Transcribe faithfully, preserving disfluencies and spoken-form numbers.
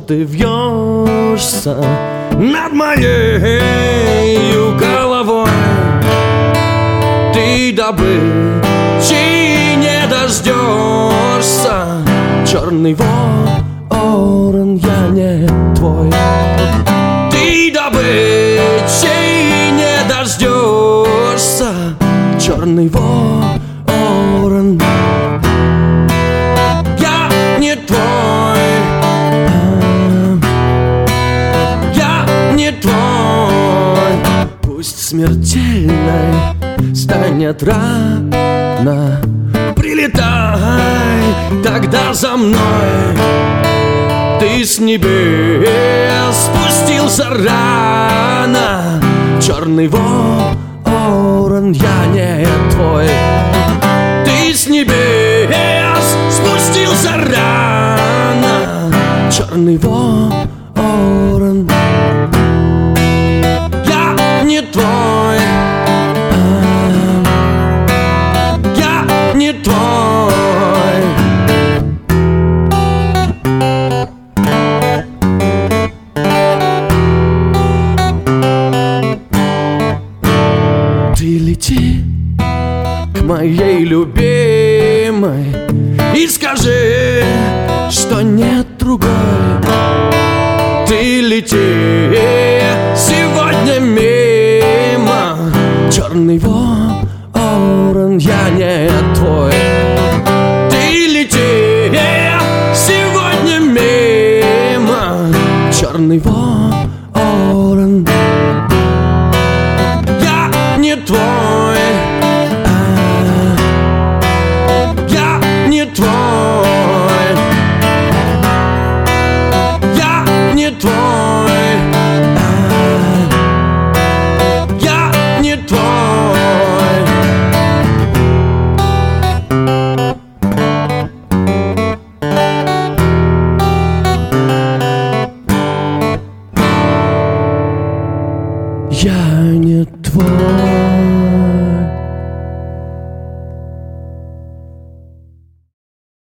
ты вьешься над моей головой. Ты добычи не дождешься, черный ворон, я не твой. Ты добычи не дождешься, черный ворон, я не твой. Я не твой. Пусть смертельной станет рана, прилетай тогда за мной. Ты с небес спустился рано, черный ворон, я не твой. Ты с небес спустился рано, черный ворон, я не твой. Я не твой. Ты лети к моей любимой и скажи, что нет другой. Ты лети сегодня мимо, черный ворон, я не твой. Ты лети сегодня мимо, черный ворон, я не твой. Я не твой. Я не твой. Я не твой. Я не твой.